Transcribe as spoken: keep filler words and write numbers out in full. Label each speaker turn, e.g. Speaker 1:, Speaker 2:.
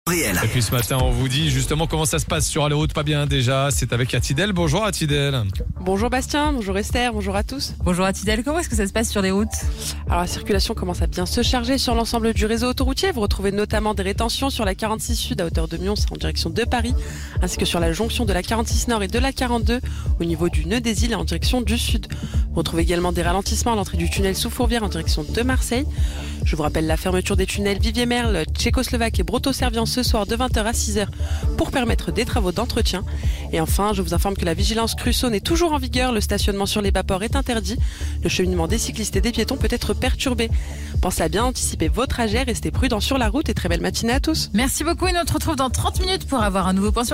Speaker 1: Réel.
Speaker 2: Et puis ce matin, on vous dit justement comment ça se passe sur les routes pas bien déjà. C'est avec Atidel. Bonjour Atidel.
Speaker 3: Bonjour Bastien, bonjour Esther, bonjour à tous.
Speaker 4: Bonjour Atidel, comment est-ce que ça se passe sur les routes ?
Speaker 3: Alors la circulation commence à bien se charger sur l'ensemble du réseau autoroutier. Vous retrouvez notamment des rétentions sur la quarante-six Sud à hauteur de Mions en direction de Paris, ainsi que sur la jonction de la quarante-six Nord et de la quarante-deux au niveau du nœud des îles en direction du Sud. Vous retrouvez également des ralentissements à l'entrée du tunnel sous Fourvière en direction de Marseille. Je vous rappelle la fermeture des tunnels Vivier-Merle, Tchécoslovaque et Broto-Servian ce soir de vingt heures à six heures pour permettre des travaux d'entretien. Et enfin, je vous informe que la vigilance Crusoe est toujours en vigueur. Le stationnement sur les bas-ports est interdit. Le cheminement des cyclistes et des piétons peut être perturbé. Pensez à bien anticiper vos trajets, restez prudents sur la route et très belle matinée à tous.
Speaker 4: Merci beaucoup et on te retrouve dans trente minutes pour avoir un nouveau point sur